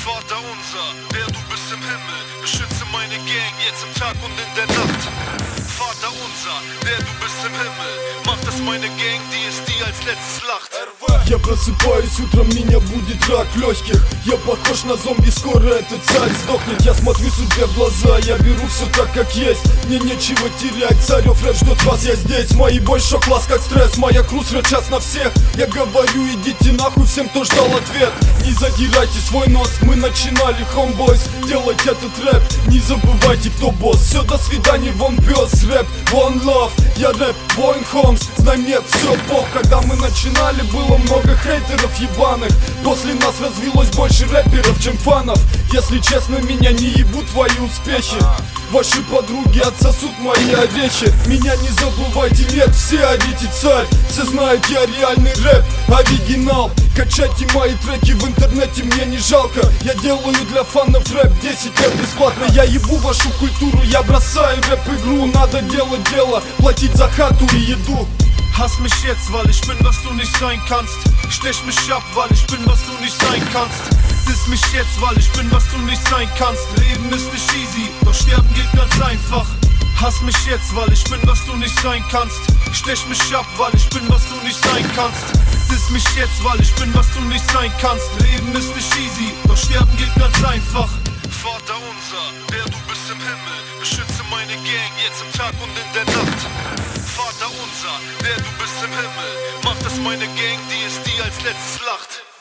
Vater unser, der du bist im Himmel, beschütze meine Gang jetzt im Tag und in der Nacht. Vater unser, der du bist im Himmel, mach, dass meine Gang die als letztes lacht. Я просыпаюсь утром, меня будет рак легких. Я похож на зомби, скоро этот царь сдохнет. Я смотрю судьбе в глаза, я беру все так, как есть. Мне нечего терять, царев рэп ждет вас, я здесь. Мои бой шок-класс как стресс, моя круз час на всех. Я говорю, идите нахуй всем, кто ждал ответ. Не задирайте свой нос, мы начинали, homeboys. Делайте этот рэп, не забывайте, кто босс. Все, до свидания, вон пес, рэп, one love. Я рэп, Boing Homes, знай мне все бог. Когда мы начинали, было много хейтеров ебаных. После нас развилось больше рэперов, чем фанов. Если честно, меня не ебут твои успехи. Ваши подруги отсосут мои орехи. Меня не забывайте, нет, все орите царь. Все знают, я реальный рэп, оригинал. Качайте мои треки в интернете, мне не жалко. Я делаю для фанов рэп 10 лет бесплатно. Я ебу вашу культуру, я бросаю рэп-игру. Надо делать дело, платить за хату и еду. Hass mich jetzt, weil ich bin, was du nicht sein kannst. Stech mich ab, weil ich bin, was du nicht sein kannst. Diss mich jetzt, weil ich bin, was du nicht sein kannst. Leben ist nicht easy, doch sterben geht ganz einfach. Hass mich jetzt, weil ich bin, was du nicht sein kannst. Stech mich ab, weil ich bin, was du nicht sein kannst. Diss mich jetzt, weil ich bin, was du nicht sein kannst. Leben ist nicht easy, doch sterben geht ganz einfach. Vater unser, der du bist im Himmel, beschütze meine Gang jetzt im Tag und in der Nacht. Vater unser, der du bist im Himmel, mach, dass meine Gang die als letztes lacht.